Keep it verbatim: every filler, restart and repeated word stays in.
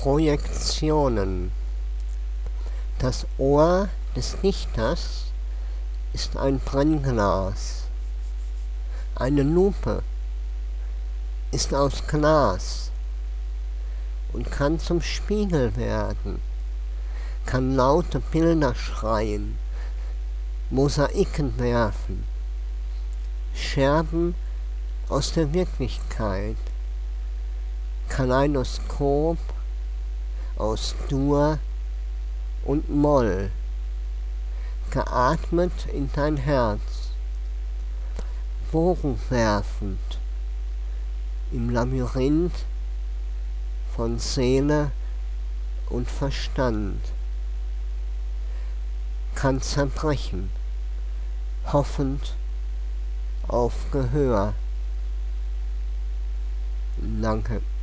Projektionen. Das Ohr des Dichters ist ein Brennglas. Eine Lupe ist aus Glas und kann zum Spiegel werden, kann laute Bilder schreien, Mosaiken werfen, Scherben aus der Wirklichkeit, Kaleidoskop aus Dur und Moll, geatmet in dein Herz, Wogen werfend im Labyrinth von Seele und Verstand, kann zerbrechen, hoffend auf Gehör. Danke.